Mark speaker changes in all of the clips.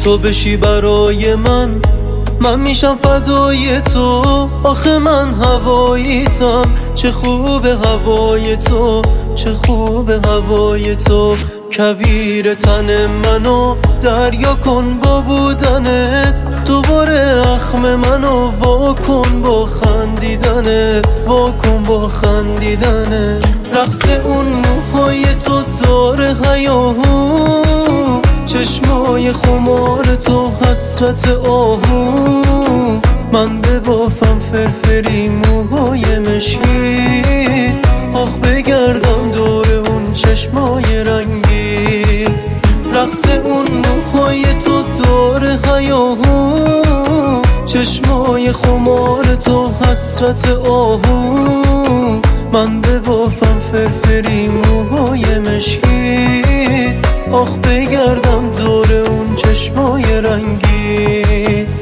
Speaker 1: تو بشی برای من میشم فدای تو. آخه من هواییتم، چه خوب هوای تو، چه خوب هوای تو. کویر تن منو دریا کن با بودنت، دوباره اخم منو وا کن با خندیدنت، وا کن با خندیدنت. رقص اون موهای تو داره هیاهو، چشمای خمار تو حسرت آهو. من ببافم فرفری موهای مشکید، آخ بگردم دور اون چشمای رنگی. رقص اون موهای تو داره هیاهو، چشمای خمار تو حسرت آهو. من ببافم فرفری موهای مشکید، آخ بگردم دور اون چشمای رنگیت.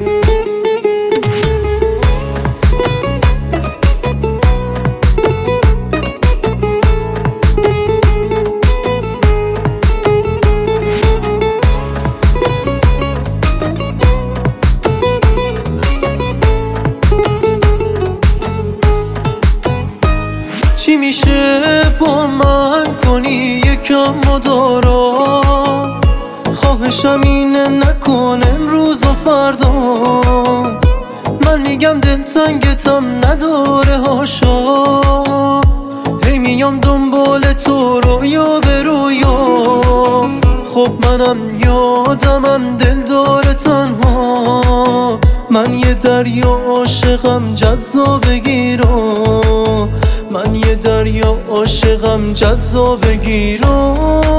Speaker 1: چی میشه با من کنی یکم مدارا؟ خواهشم اینه نکن امروز و فردا. من میگم دلتنگتم نداره هاشا، هی میام دنبال تو رویا به رویا. خب منم یادمم دلدار تنها، من یه دریا عاشقم جذاب گیرا، من یه دریا عاشقم جذاب گیرا.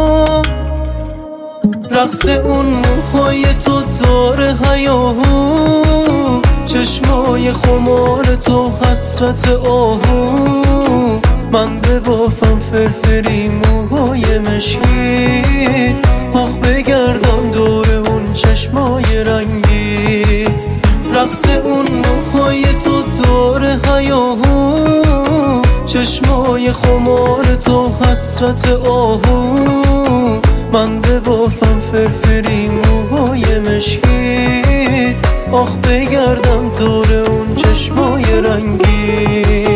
Speaker 1: رقص اون موهای تو داره هیاهو، چشمای خمار تو حسرت آهو. من ببافم فرفری موهای مشکید، آخ بگردم دور اون چشمای رنگی. رقص اون موهای تو داره هیاهو، چشمای خمار تو حسرت آهو. من ببافم فرفری موهای مشکید، آخ بگردم دور اون چشمای رنگی.